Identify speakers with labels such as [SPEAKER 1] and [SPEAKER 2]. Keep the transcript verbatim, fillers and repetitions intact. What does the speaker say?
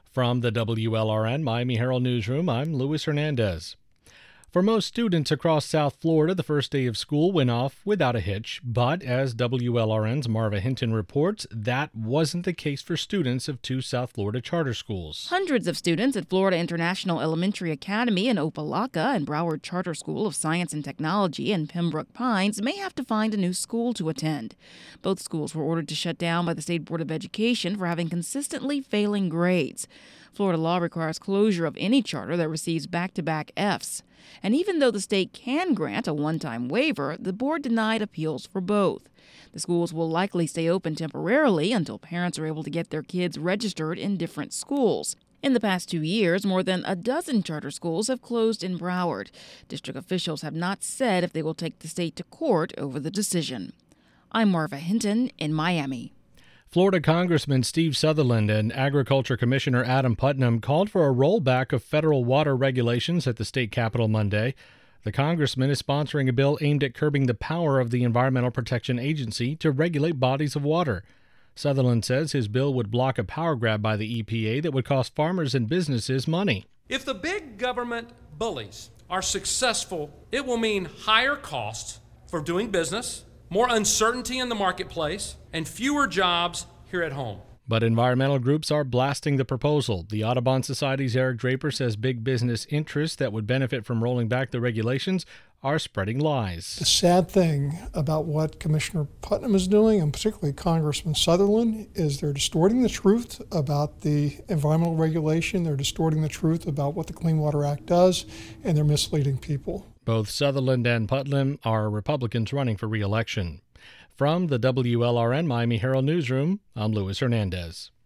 [SPEAKER 1] From the W L R N Miami Herald Newsroom, I'm Luis Hernandez. For most students across South Florida, the first day of school went off without a hitch, but as W L R N's Marva Hinton reports, that wasn't the case for students of two South Florida charter schools.
[SPEAKER 2] Hundreds of students at Florida International Elementary Academy in Opa-locka and Broward Charter School of Science and Technology in Pembroke Pines may have to find a new school to attend. Both schools were ordered to shut down by the State Board of Education for having consistently failing grades. Florida law requires closure of any charter that receives back-to-back Fs. And even though the state can grant a one-time waiver, the board denied appeals for both. The schools will likely stay open temporarily until parents are able to get their kids registered in different schools. In the past two years, more than a dozen charter schools have closed in Broward. District officials have not said if they will take the state to court over the decision. I'm Marva Hinton in Miami.
[SPEAKER 1] Florida Congressman Steve Sutherland and Agriculture Commissioner Adam Putnam called for a rollback of federal water regulations at the state capitol Monday. The congressman is sponsoring a bill aimed at curbing the power of the Environmental Protection Agency to regulate bodies of water. Sutherland says his bill would block a power grab by the E P A that would cost farmers and businesses money.
[SPEAKER 3] If the big government bullies are successful, it will mean higher costs for doing business, more uncertainty in the marketplace, and fewer jobs here at home.
[SPEAKER 1] But environmental groups are blasting the proposal. The Audubon Society's Eric Draper says big business interests that would benefit from rolling back the regulations are spreading lies.
[SPEAKER 4] The sad thing about what Commissioner Putnam is doing, and particularly Congressman Sutherland, is they're distorting the truth about the environmental regulation, they're distorting the truth about what the Clean Water Act does, and they're misleading people.
[SPEAKER 1] Both Sutherland and Putnam are Republicans running for re-election. From the W L R N Miami Herald Newsroom, I'm Luis Hernandez.